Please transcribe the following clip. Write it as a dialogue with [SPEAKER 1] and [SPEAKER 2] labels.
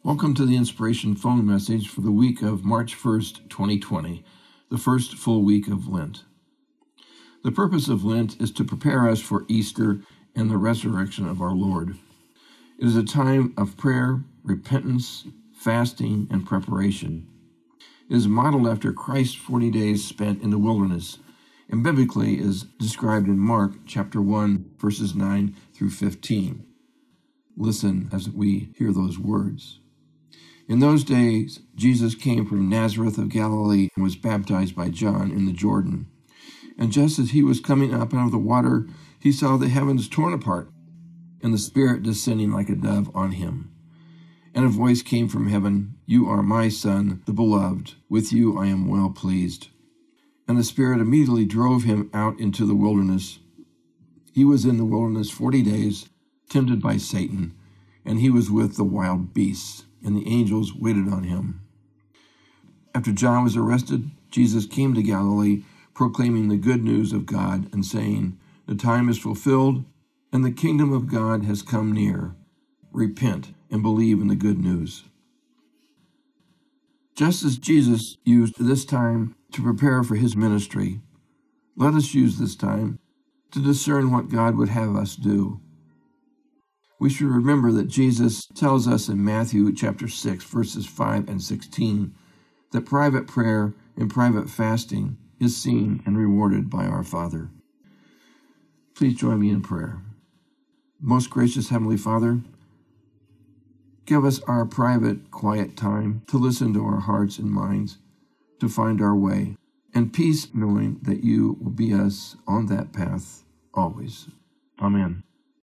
[SPEAKER 1] Welcome to the Inspiration Phone Message for the week of March 1st, 2020, the first full week of Lent. The purpose of Lent is to prepare us for Easter and the resurrection of our Lord. It is a time of prayer, repentance, fasting, and preparation. It is modeled after Christ's 40 days spent in the wilderness, and biblically is described in Mark chapter 1, verses 9 through 15. Listen as we hear those words. In those days, Jesus came from Nazareth of Galilee and was baptized by John in the Jordan. And just as he was coming up out of the water, he saw the heavens torn apart, and the Spirit descending like a dove on him. And a voice came from heaven, "You are my Son, the Beloved. With you I am well pleased." And the Spirit immediately drove him out into the wilderness. He was in the wilderness 40 days, tempted by Satan, and he was with the wild beasts, and the angels waited on him. After John was arrested, Jesus came to Galilee, proclaiming the good news of God and saying, "The time is fulfilled, and the kingdom of God has come near. Repent and believe in the good news." Just as Jesus used this time to prepare for his ministry, let us use this time to discern what God would have us do. We should remember that Jesus tells us in Matthew chapter 6, verses 5 and 16, that private prayer and private fasting is seen and rewarded by our Father. Please join me in prayer. Most gracious Heavenly Father, give us our private, quiet time to listen to our hearts and minds, to find our way, and peace knowing that you will be us on that path always. Amen.